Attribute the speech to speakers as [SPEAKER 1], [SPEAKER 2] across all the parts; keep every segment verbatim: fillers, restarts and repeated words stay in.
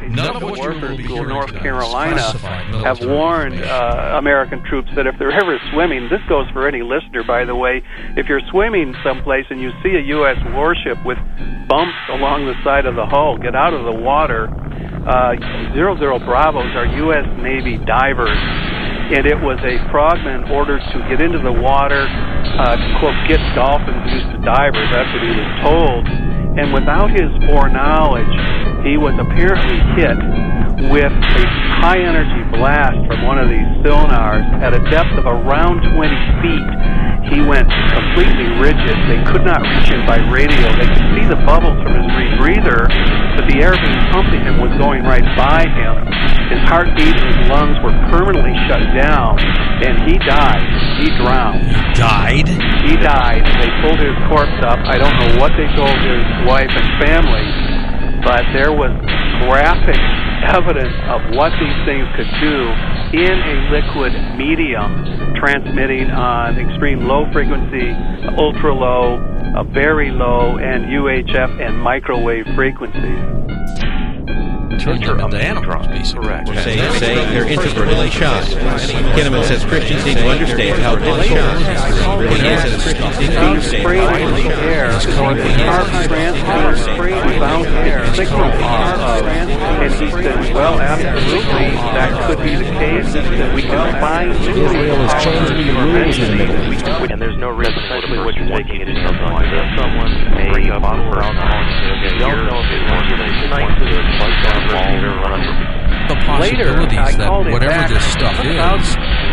[SPEAKER 1] None of what Warfare School in North Carolina have warned uh, American troops that if they're ever swimming, this goes for any listener, by the way, if you're swimming someplace and you see a U S warship with bumps along the side of the hull, get out of the water. Uh, zero Zero Bravos are U S Navy divers, and it was a frogman ordered to get into the water, uh, to, quote, get dolphins used to divers. That's what he was told. And without his foreknowledge, he was apparently hit with a high-energy blast from one of these sonars at a depth of around twenty feet. He went completely rigid. They could not reach him by radio. They could see the bubbles from his rebreather, but the air being pumped to him was going right by him. His heartbeat and his lungs were permanently shut down, and he died. He drowned.
[SPEAKER 2] Died?
[SPEAKER 1] He died. They pulled his corpse up. I don't know what they told his wife and family, but there was graphic evidence of what these things could do in a liquid medium, transmitting on extreme low frequency, ultra low, uh, very low, and U H F and microwave frequencies.
[SPEAKER 2] Turn them into animals, basically.
[SPEAKER 3] Correct. Say, say they're integral shot. Kinnaman says Christians need to understand how this shot really is, and Christians need to understand how
[SPEAKER 1] in the air, or the arc transfer, free bound air, signal off of, and he said, well, absolutely, that could be the case, that we can find
[SPEAKER 4] Israel is changing the rules in the Middle East.
[SPEAKER 5] And there's no reason, especially what you're taking it into something like this. Someone may a bottle for alcohol, you don't know if it's nice to like that.
[SPEAKER 2] The possibilities that whatever this stuff is,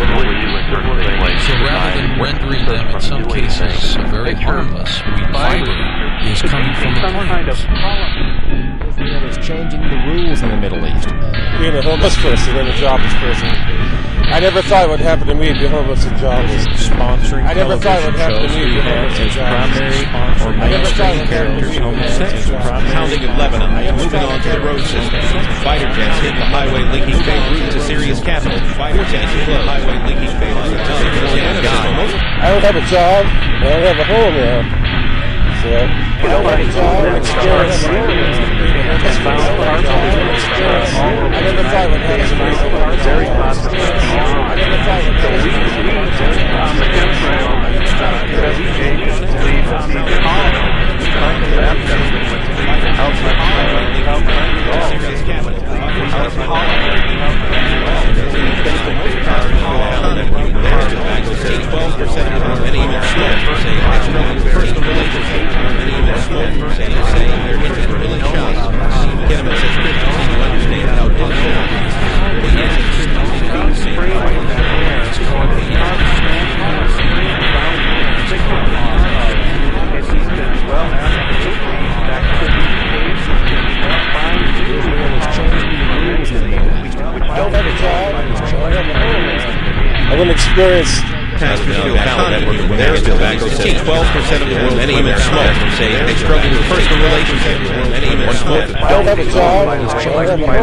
[SPEAKER 2] so rather than rendering them in some cases very harmless, we find is coming from the planes.
[SPEAKER 4] Israel is changing the rules in the Middle East.
[SPEAKER 6] Being a homeless person and a jobless person, I never thought it would happen to me to be homeless and jobless.
[SPEAKER 4] Sponsoring
[SPEAKER 6] I never thought it would happen to me to be homeless and jobless.
[SPEAKER 4] Primary or mainstream characters, homosexual.
[SPEAKER 3] Pounding of Lebanon, moving on to the road system. Fighter jets hit the highway linking Beirut to Syria's capital. Fighter jets hit the highway linking Beirut to Syria's capital.
[SPEAKER 6] I don't have a job, and I don't have a home now. So, I don't have a job, experience. I never thought it would happen to me.
[SPEAKER 1] Very possible.
[SPEAKER 6] I never thought it would happen to me.
[SPEAKER 1] On the chemtrail, investigations lead to the from the lab outside
[SPEAKER 3] Syria's capital. twelve percent of many even smoke say personal relationships. Many even smoke say they're integral shots. Kinnaman says Christians need to understand how difficult it
[SPEAKER 6] I wouldn't experience
[SPEAKER 3] twelve percent of the world, many even smoke, say they struggle with personal relationships. Many even smoke.
[SPEAKER 6] I don't have a job. I don't have a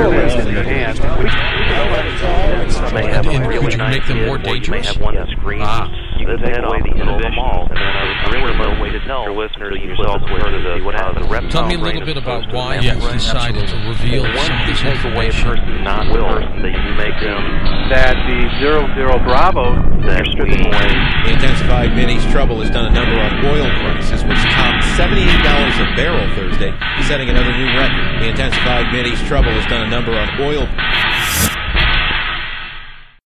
[SPEAKER 2] And, and could you make them more dangerous? Ah.
[SPEAKER 5] You can take away the inhibitions, and then a real way to tell your listeners yourself where the what has the reptile.
[SPEAKER 2] Tell me a little bit about why you decided to reveal some of this
[SPEAKER 5] take away a
[SPEAKER 2] information.
[SPEAKER 5] person, not will, that you make them
[SPEAKER 1] that the Zero Zero Bravo
[SPEAKER 5] that we
[SPEAKER 3] The intensified Mideast trouble has done a number on oil prices, which topped seventy-eight dollars a barrel Thursday, setting another new record. The intensified Mideast trouble has done a number on oil